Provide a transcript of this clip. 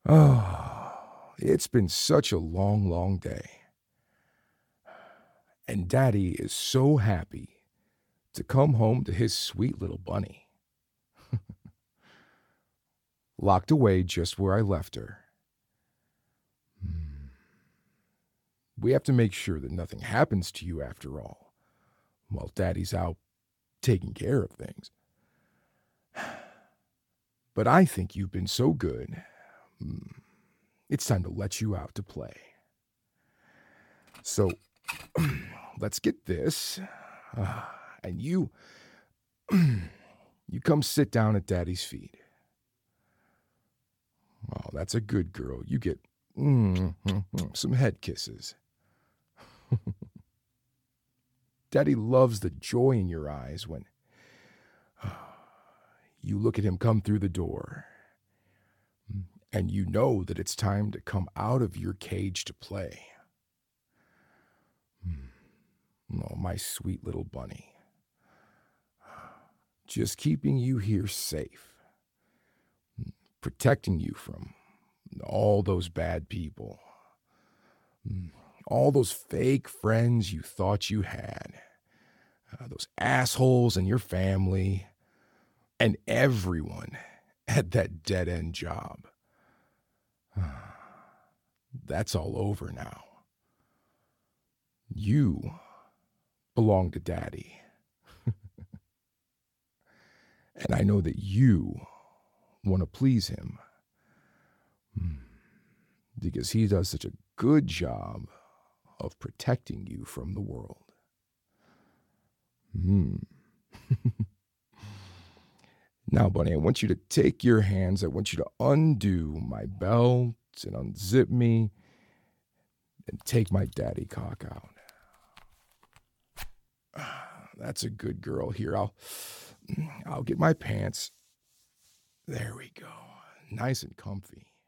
Oh, it's been such a long, long day. And Daddy is so happy to come home to his sweet little bunny, locked away just where I left her. Hmm. We have to make sure that nothing happens to you after all, while Daddy's out taking care of things. But I think you've been so good. It's time to let you out to play. So let's get this. And you come sit down at Daddy's feet. Oh, that's a good girl. You get some head kisses. Daddy loves the joy in your eyes when you look at him come through the door. And you know that it's time to come out of your cage to play. Oh, my sweet little bunny. Just keeping you here safe. Protecting you from all those bad people. All those fake friends you thought you had. Those assholes in your family. And everyone at that dead-end job. That's all over now. You belong to Daddy. And I know that you want to please him. Because he does such a good job of protecting you from the world. Now, Bunny, I want you to take your hands. I want you to undo my belt and unzip me and take my daddy cock out. That's a good girl. Here, I'll get my pants. There we go. Nice and comfy.